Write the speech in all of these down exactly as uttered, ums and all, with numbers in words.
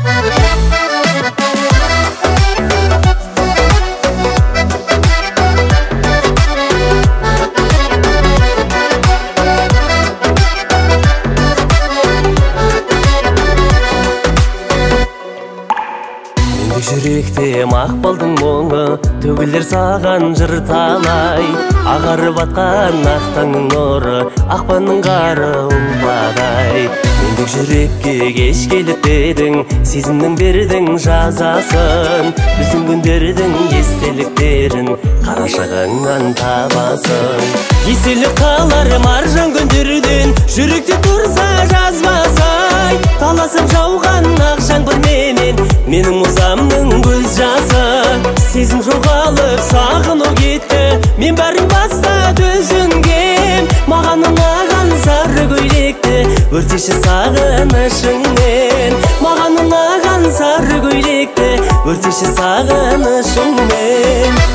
Жүректе мақпалдың мұңы төгілер саған жыр талай, ағарып атқан ақ таңның нұры ақпанның қары ұлпадай. Мендік жүрекке кеш келіп едің, сезімнің бердің жазасын, біздің күндердің естеліктерін қарашығыңнан табасын. Еселі қалар маржан күндерден, жүректе тұрса жазбасай, таласып жауған ақ жаңбырменен менің мұзамның көз жасы. Сезім жоғалып сағыну кетті, мен бәрін бастап өзіңген, маған ұнаған сары көйлекті өртеші сағынышыңмен, маған ұнаған сары көйлекті өртеші сағынышыңмен.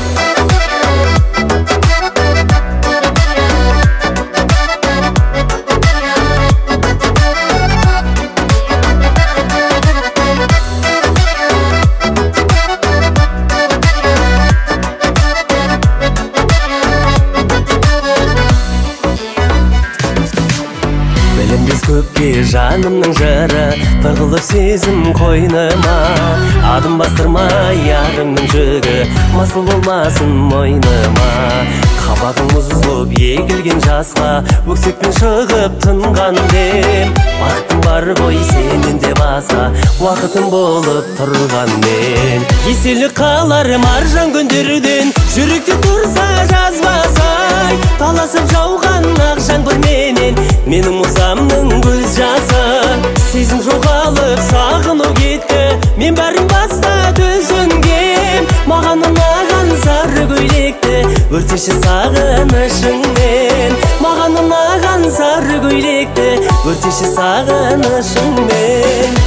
Көпке жанымның жыры тығылып сезім қойныма, адым бастырма ярыңның жүгі масыл болмасын мойныма. Қабағың мұзылып егілген жасқа өксікпен шығып тынған дем, бақытым бар ғой сенен де басқа уақытым болып тұрған мен. Еселі қалар маржан күндерден, жүректе тұрса жазбасай, таласып жауған ақ жаңбырменен менің мұзамның көз жасы. Сезім жоғалып сағыну кетті, мен бәрін бастап өзіңген, маған ұнаған сары көйлекті өртеші сағынышыңмен, маған ұнаған сары көйлекті өртеші сағынышыңмен.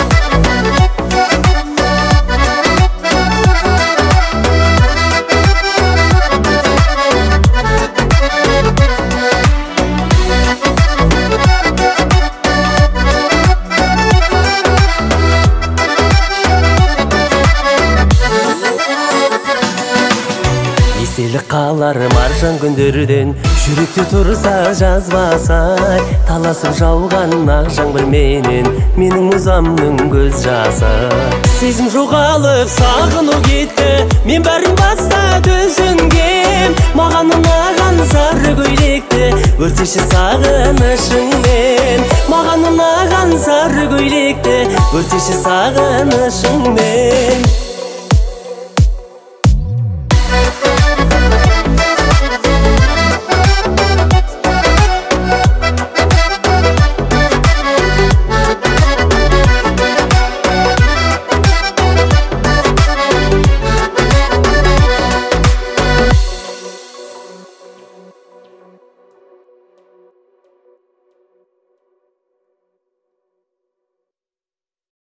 Еселі қалар маржан күндерден, жүректе тұрса жазбасай, таласып жауған ақ жаңбырменен менің мұзамның көз жасы. Сезім жоғалып сағыну кетті, мен бәрін бастап өзіңген, маған ұнаған сары көйлекті өртеші сағынышыңмен, маған ұнаған сары көйлекті өртеші сағынышыңмен.